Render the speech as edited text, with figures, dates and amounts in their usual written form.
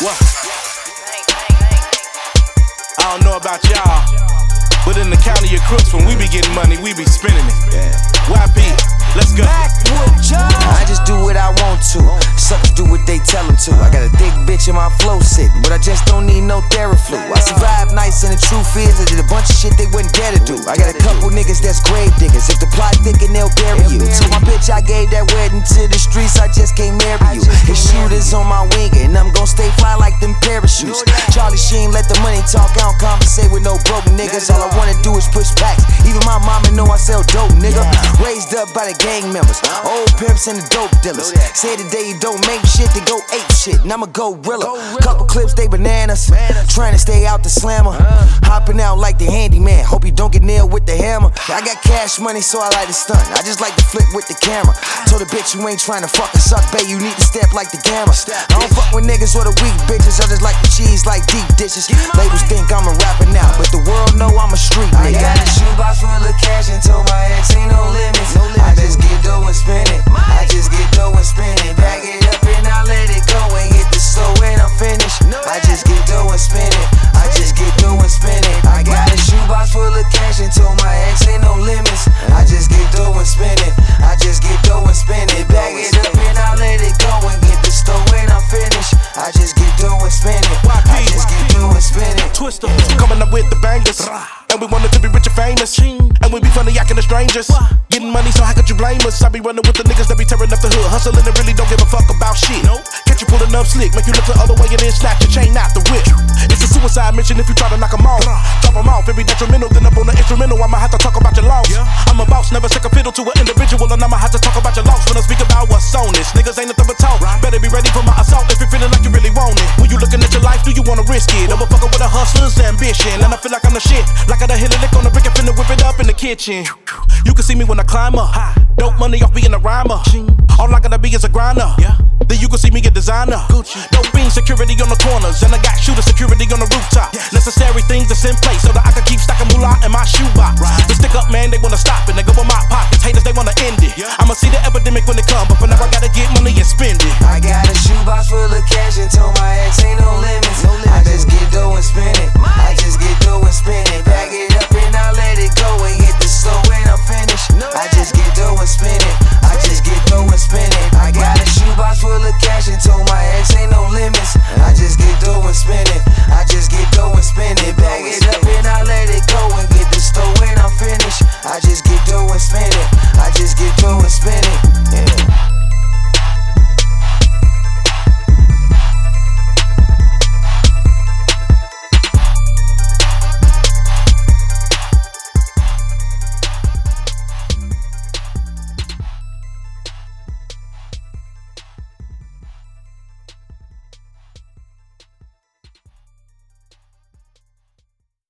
What? I don't know about y'all, but in the county of crooks, when we be getting money, we be spending it. YP, let's go. I just do what I want to. Suckers do what they tell them to. I got a thick bitch in my flow sitting, but I just don't need no Theraflu. I survived nights and the truth is I did a bunch of shit they wouldn't dare to do. I got a couple niggas that's grave diggers. If the plot thicken, they'll bury you. Told my bitch I gave that wedding to the streets, I just can't marry you. His shooters on my wing and I'm gon' stay fly like them parachutes. Charlie Sheen let the money talk, I don't conversate with no broke niggas. All I wanna do is push packs. Even my mama know I sell dope, nigga. Raised up by the gang members, old pimps and the dope dealers. Say today you don't make shit, they go ape shit, and I'm a gorilla. Couple clips, they bananas. Trying to stay out the slammer. Hopping out like the handyman. Hope you don't get nailed with the hammer. I got cash money, so I like to stunt. I just like to flip with the camera. Told the bitch you ain't trying to fucking suck, babe. You need to step like the gamma. I don't fuck with niggas or the weak bitches. I just like the cheese like deep dishes. Labels think I'm a rapper now, but the world know I'm a street nigga. I got a shoebox full of cash and told my ex ain't no limits. I just get dough and spend it. I just get dough and spend it. Back it up and I let it go and hit the store when I'm finished. I just get dough and spend it. I just get dough and spend it. I got a shoebox full of cash and told my ex ain't no limits. I just get dough and spend it. I just get dough and spend it. Back it up and I let it go and hit the store when I'm finished. I just get dough and spend it. I just get dough and spend it. Twister, coming up with the bangers. And we wanted to be rich and famous. And we be funny acting to strangers. Getting money, so how could you blame us? I be running with the niggas that be tearing up the hood. Hustling and really don't give a fuck about shit. Catch you pulling up slick, make you look the other way and then snatch your chain out the whip. It's a suicide mission if you try to knock them off. Drop them off, it be detrimental, then up on the instrumental. I'ma have to talk about your loss. I'm a boss, never shake a fiddle to an individual. And I'ma have to talk about your loss when I speak about what's on this. Niggas ain't nothing but talk. Better be ready for my assault if you're feeling like you really want it. When you looking at your life, do you wanna risk it? I'm a fucker with a hustler's ambition. And I feel like I'm the shit. Like I done hit a lick on the brick and finna whip it up in the kitchen. You can see me when I climb up. Dope money off being a rhymer. All I gotta be is a grinder. Then you can see me a designer. Dope being security on the corners. And I got shooter security on the rooftop. Necessary things that's in place so that I can keep stacking moolah in my shoebox. The stick up man, they wanna stop it. They go in my pockets. Haters, they wanna end it. I'ma see the epidemic when it come. But for now I gotta get money